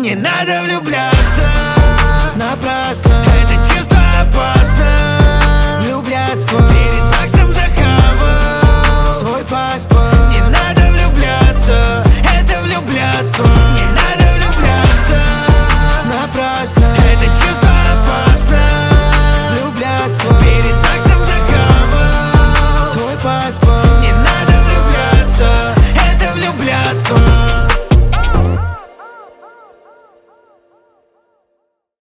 Не надо влюбляться напрасно. Это чувство опасно. Влюбляться